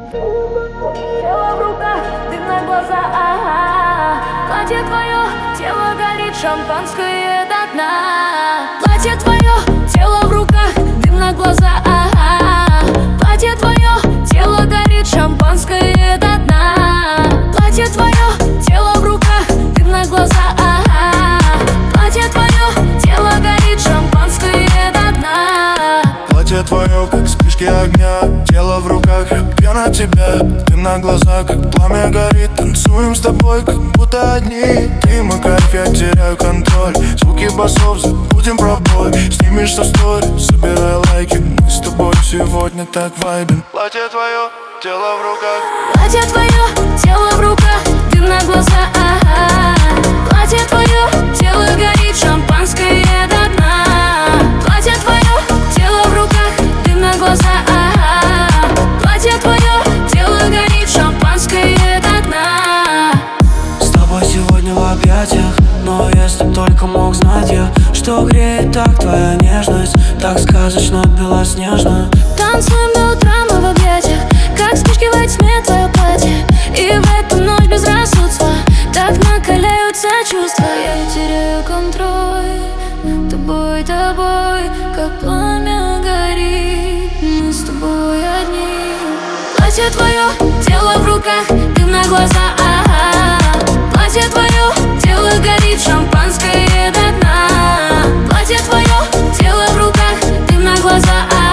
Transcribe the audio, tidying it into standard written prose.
Тело в руках, дым на глаза, ага. Платье твое, тело горит, шампанское до дна. Платье твое, тело в руках, дым на глаза, ага. Платье твое, тело горит, шампанское до дна. Платье твое, тело в руках, дым на глаза, ага. Платье твое, тело горит, шампанское до дна. Платье твое, как вспышки огня, тело в руках, я на тебя. Дым на глазах, как пламя горит. Танцуем с тобой, как будто одни. Ты мой кайф, я теряю контроль. Звуки басов, забудем про бой. Снимешь со стори, собирай лайки. Мы с тобой сегодня так вайбим. Платье твое, тело в руках. Платье твое, тело в руках, дым на глаза, ага. Платье твое, тело горит, шампанское до дна. Платье твое, тело в руках, дым на глаза, ага. Платье твое, тело горит, шампанское до дна. С тобой сегодня в объятиях, но если б только мог знать я, что греет так твоя нежность, так сказочно белоснежно. Танцуем до утра мы в объятиях, как вспышки во тьме твое платье. И в эту ночь безрассудства так накаляются чувства. Я теряю контроль, тобой, как пламя горит. Мы с тобой одни. Платье твое, тело в руках, дым на глаза, ага. Платье твое, тело горит, шампанское до дна. Платье твое, тело в руках, дым на глаза, ага.